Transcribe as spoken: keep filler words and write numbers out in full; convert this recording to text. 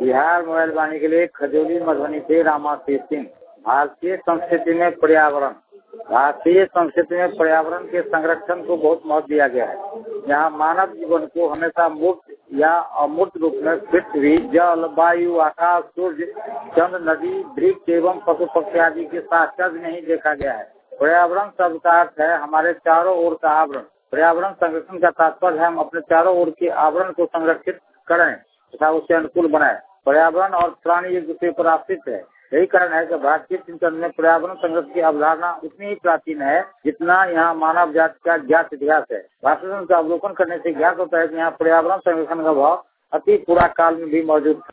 Bihar mobile वाणी के लिए खजौली मधुबनी से रामाशीष सिंह। भारतीय संस्कृति में पर्यावरण भारतीय संस्कृति में पर्यावरण के संरक्षण को बहुत महत्व दिया गया है। यहाँ मानव जीवन को हमेशा मूर्त या अमूर्त रूप में पृथ्वी, जल, वायु, आकाश, सूर्य, चंद्र, नदी, वृक्ष एवं पशु पक्षी आदि के साथ नहीं देखा गया है। पर्यावरण शब्द का अर्थ है हमारे चारों ओर का आवरण। पर्यावरण संरक्षण का तात्पर्य है हम अपने चारों ओर के आवरण को संरक्षित करें तथा उससे अनुकूल बनाए। पर्यावरण और प्राणी एक दूसरे पर आश्रित है। यही कारण है कि भारतीय चिंतन में पर्यावरण संरक्षण की अवधारणा उतनी ही प्राचीन है जितना यहाँ मानव जाति का ज्ञात इतिहास है। भारतीय का अवलोकन करने से ज्ञात होता है कि यहाँ पर्यावरण संरक्षण का भाव अति पुरा काल में भी मौजूद था।